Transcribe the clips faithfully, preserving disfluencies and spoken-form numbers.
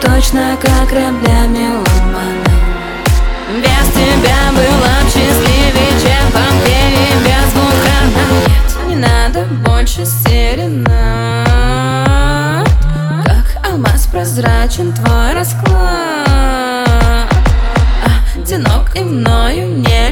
точно как рэп для меломана. Без тебя была б счастливее, чем Помпеи без вулкана. Нет, не надо больше серенад, как алмаз прозрачен твой расклад. Одинок и мною не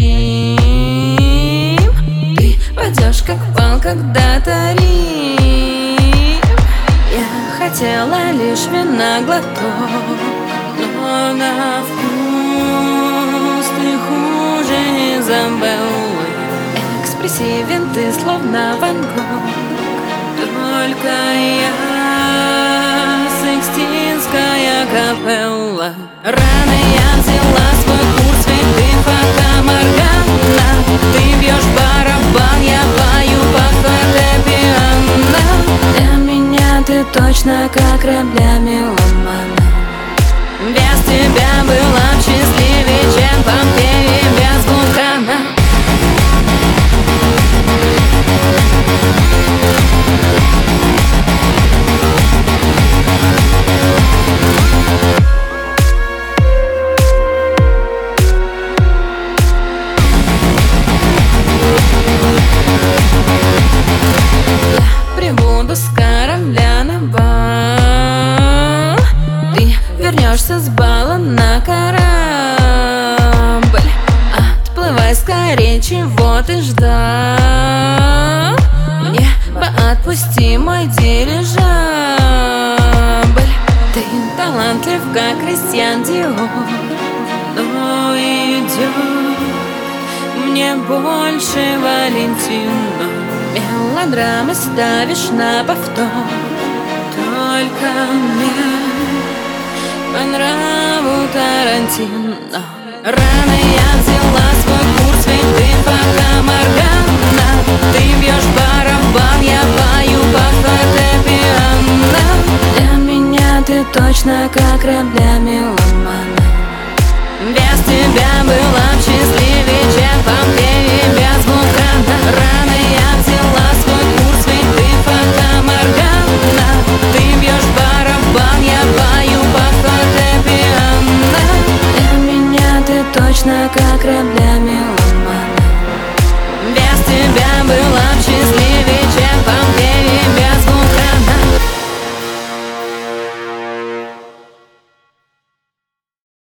любим, ты пойдешь как пал когда-то Рим. Я хотела лишь вина глоток, но на вкус ты хуже Изабеллы. Экспрессивен ты, словно Ван Гог, только я Сикстинская капелла. Рано я взяла свой курс, ведь ты фата Моргана. Ты бьешь барабан, я пою под фортепиано. Для меня ты точно как рэп для меломана. Без тебя была б счастливее, чем Помпеи без вулкана. С корабля на бал, ты вернешься с бала на корабль. Отплывай скорее, чего ты ждал? Мне бы отпусти мой дирижабль. Ты талантлив, как Кристиан Диор, но идет мне больше Валентино. Мелодрамы ставишь на повтор, только мне по нраву Тарантино. Рано я взяла свой курс, ведь ты фата Моргана. Ты бьешь барабан, я пою под фортепиано. Для меня ты точно как рэп для